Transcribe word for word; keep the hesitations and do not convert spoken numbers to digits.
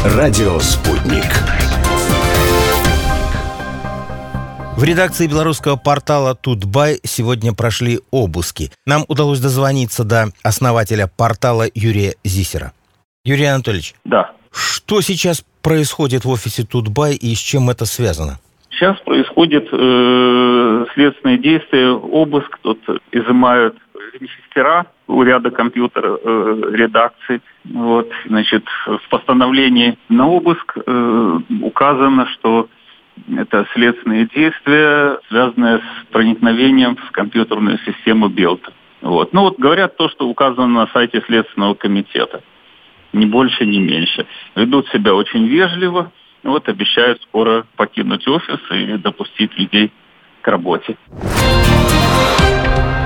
Радио «Спутник». В редакции белорусского портала «Тутбай» сегодня прошли обыски. Нам удалось дозвониться до основателя портала Юрия Зисера. Юрий Анатольевич, да. Что сейчас происходит в офисе «Тутбай» и с чем это связано? Сейчас происходит э, следственные действия, обыск. Тут изымают регистра у ряда компьютер э, редакций. Вот, значит, в постановлении на обыск э, указано, что это следственные действия, связанные с проникновением в компьютерную систему Белта. Вот. Ну вот говорят то, что указано на сайте Следственного комитета. Ни больше, ни меньше. Ведут себя очень вежливо. Вот обещают скоро покинуть офис и допустить людей к работе.